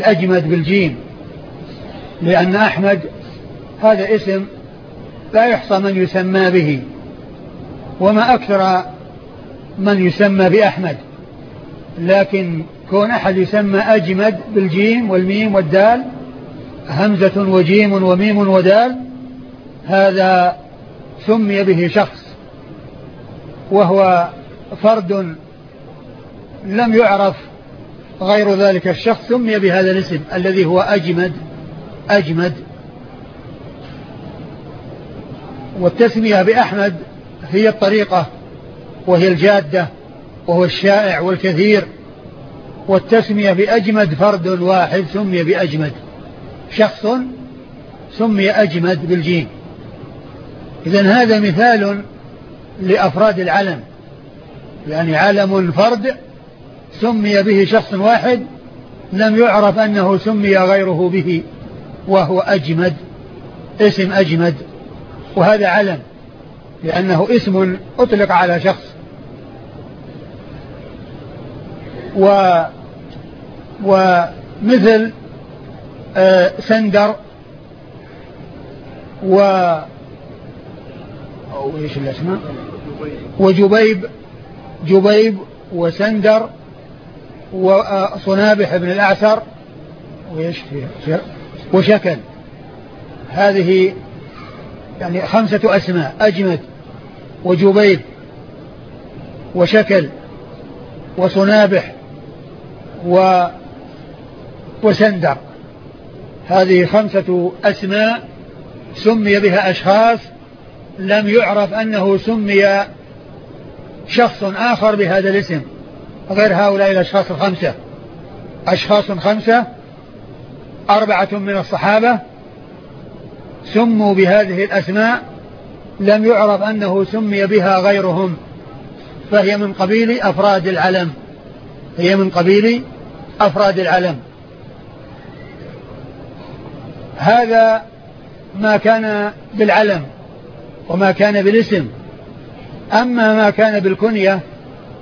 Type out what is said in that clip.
أجمد بالجيم، لأن أحمد هذا اسم لا يحصى من يسمى به، وما أكثر من يسمى بأحمد، لكن كون أحد يسمى أجمد بالجيم والميم والدال، همزة وجيم وميم ودال، هذا سمي به شخص، وهو فرد لم يعرف غير ذلك الشخص، سمي بهذا الاسم الذي هو أجمد. والتسمية بأحمد هي الطريقة وهي الجادة وهو الشائع والكثير، والتسمية بأجمد فرد واحد سمي بأجمد، شخص سمي أجمد بالجيم. إذن هذا مثال لأفراد العلم، يعني علم فرد سمي به شخص واحد لم يعرف أنه سمي غيره به، وهو أجمد، اسم أجمد، وهذا علم لأنه اسم أطلق على شخص. ومثل سندر وإيش الأسماء، جبيب وسندر وصنابح بن الأعسر وشكل، هذه يعني 5 أسماء: أجمد وجبيب وشكل وصنابح وسندر، هذه 5 أسماء سمي بها أشخاص لم يعرف أنه سمي شخص آخر بهذا الاسم غير هؤلاء الأشخاص 5. أشخاص 5، 4 من الصحابة سموا بهذه الأسماء لم يعرف أنه سمي بها غيرهم، فهي من قبيل أفراد العلم، هي من قبيل أفراد العلم. هذا ما كان بالعلم وما كان بالاسم. أما ما كان بالكنية